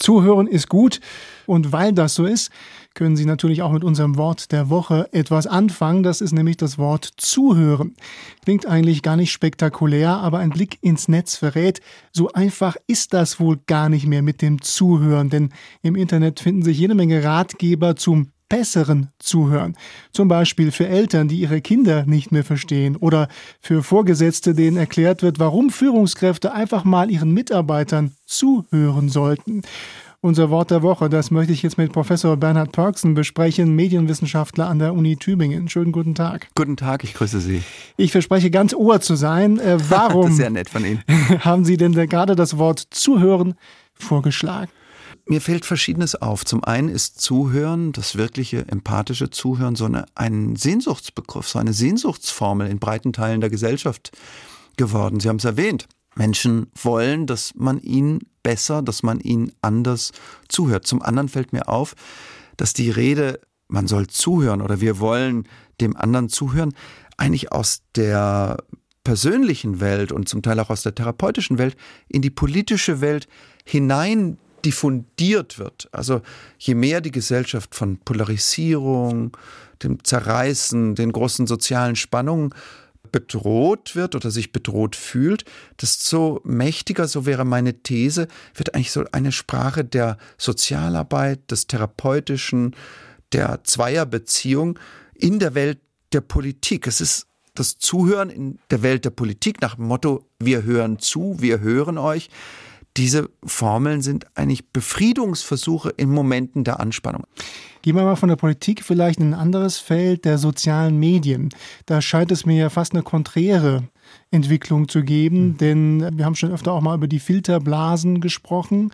Zuhören ist gut und weil das so ist, können Sie natürlich auch mit unserem Wort der Woche etwas anfangen. Das ist nämlich das Wort Zuhören. Klingt eigentlich gar nicht spektakulär, aber ein Blick ins Netz verrät, so einfach ist das wohl gar nicht mehr mit dem Zuhören. Denn im Internet finden sich jede Menge Ratgeber zum besseren Zuhören. Zum Beispiel für Eltern, die ihre Kinder nicht mehr verstehen oder für Vorgesetzte, denen erklärt wird, warum Führungskräfte einfach mal ihren Mitarbeitern zuhören sollten. Unser Wort der Woche, das möchte ich jetzt mit Professor Bernhard Pörksen besprechen, Medienwissenschaftler an der Uni Tübingen. Schönen guten Tag. Guten Tag, ich grüße Sie. Ich verspreche, ganz Ohr zu sein. Warum das ist sehr nett von Ihnen. haben Sie denn gerade das Wort Zuhören vorgeschlagen? Mir fällt Verschiedenes auf. Zum einen ist Zuhören, das wirkliche empathische Zuhören, ein Sehnsuchtsbegriff, so eine Sehnsuchtsformel in breiten Teilen der Gesellschaft geworden. Sie haben es erwähnt. Menschen wollen, dass man ihnen besser, dass man ihnen anders zuhört. Zum anderen fällt mir auf, dass die Rede, man soll zuhören oder wir wollen dem anderen zuhören, eigentlich aus der persönlichen Welt und zum Teil auch aus der therapeutischen Welt in die politische Welt hinein diffundiert wird. Also je mehr die Gesellschaft von Polarisierung, dem Zerreißen, den großen sozialen Spannungen bedroht wird oder sich bedroht fühlt, desto mächtiger, so wäre meine These, wird eigentlich so eine Sprache der Sozialarbeit, des Therapeutischen, der Zweierbeziehung in der Welt der Politik. Es ist das Zuhören in der Welt der Politik nach dem Motto, wir hören zu, wir hören euch. Diese Formeln sind eigentlich Befriedungsversuche in Momenten der Anspannung. Gehen wir mal von der Politik vielleicht in ein anderes Feld der sozialen Medien. Da scheint es mir ja fast eine konträre Entwicklung zu geben, denn wir haben schon öfter auch mal über die Filterblasen gesprochen,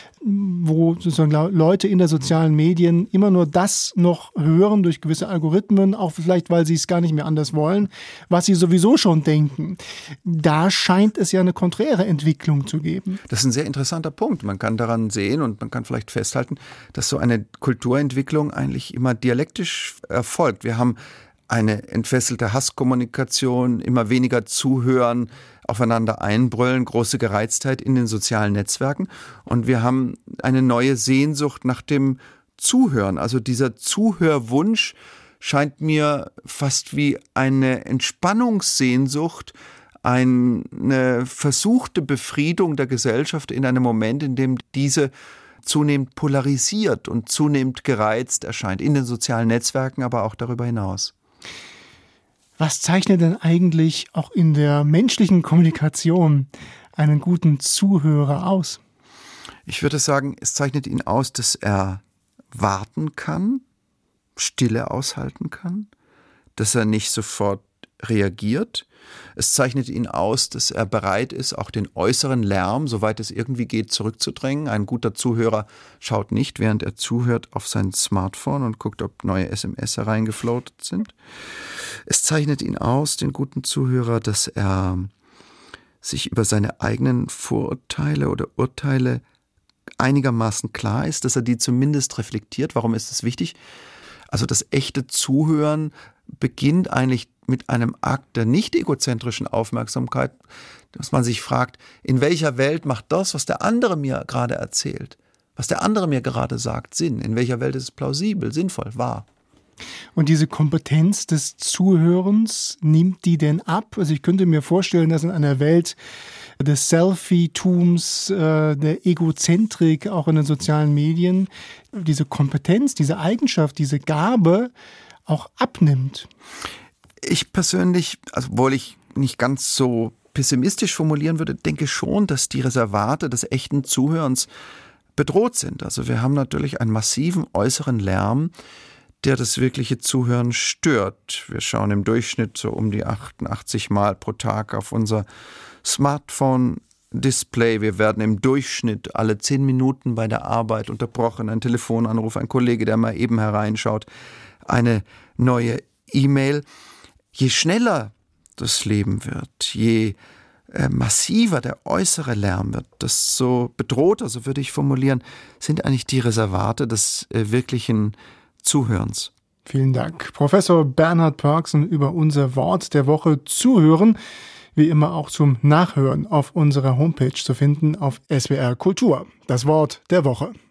wo sozusagen Leute in der sozialen Medien immer nur das noch hören durch gewisse Algorithmen, auch vielleicht, weil sie es gar nicht mehr anders wollen, was sie sowieso schon denken. Da scheint es ja eine konträre Entwicklung zu geben. Das ist ein sehr interessanter Punkt. Man kann daran sehen und man kann vielleicht festhalten, dass so eine Kulturentwicklung eigentlich immer dialektisch erfolgt. Wir haben eine entfesselte Hasskommunikation, immer weniger Zuhören, aufeinander einbrüllen, große Gereiztheit in den sozialen Netzwerken. Und wir haben eine neue Sehnsucht nach dem Zuhören. Also dieser Zuhörwunsch scheint mir fast wie eine Entspannungssehnsucht, eine versuchte Befriedung der Gesellschaft in einem Moment, in dem diese zunehmend polarisiert und zunehmend gereizt erscheint. In den sozialen Netzwerken, aber auch darüber hinaus. Was zeichnet denn eigentlich auch in der menschlichen Kommunikation einen guten Zuhörer aus? Ich würde sagen, es zeichnet ihn aus, dass er warten kann, Stille aushalten kann, dass er nicht sofort reagiert. Es zeichnet ihn aus, dass er bereit ist, auch den äußeren Lärm, soweit es irgendwie geht, zurückzudrängen. Ein guter Zuhörer schaut nicht, während er zuhört, auf sein Smartphone und guckt, ob neue SMS hereingefloatet sind. Es zeichnet ihn aus, den guten Zuhörer, dass er sich über seine eigenen Vorurteile oder Urteile einigermaßen klar ist, dass er die zumindest reflektiert. Warum ist das wichtig? Also das echte Zuhören beginnt eigentlich mit einem Akt der nicht egozentrischen Aufmerksamkeit, dass man sich fragt, in welcher Welt macht das, was der andere mir gerade erzählt, was der andere mir gerade sagt, Sinn? In welcher Welt ist es plausibel, sinnvoll, wahr? Und diese Kompetenz des Zuhörens, nimmt die denn ab? Also ich könnte mir vorstellen, dass in einer Welt des Selfie-Tums, der Egozentrik, auch in den sozialen Medien, diese Kompetenz, diese Eigenschaft, diese Gabe auch abnimmt. Ich persönlich, obwohl ich nicht ganz so pessimistisch formulieren würde, denke schon, dass die Reservate des echten Zuhörens bedroht sind. Also wir haben natürlich einen massiven äußeren Lärm, der das wirkliche Zuhören stört. Wir schauen im Durchschnitt so um die 88 Mal pro Tag auf unser Smartphone-Display. Wir werden im Durchschnitt alle 10 Minuten bei der Arbeit unterbrochen. Ein Telefonanruf, ein Kollege, der mal eben hereinschaut, eine neue E-Mail. Je schneller das Leben wird, je massiver der äußere Lärm wird, desto bedrohter, so würde ich formulieren, sind eigentlich die Reservate des wirklichen Zuhörens. Vielen Dank. Professor Bernhard Pörksen über unser Wort der Woche Zuhören. wie immer auch zum Nachhören auf unserer Homepage zu finden auf SWR Kultur. Das Wort der Woche.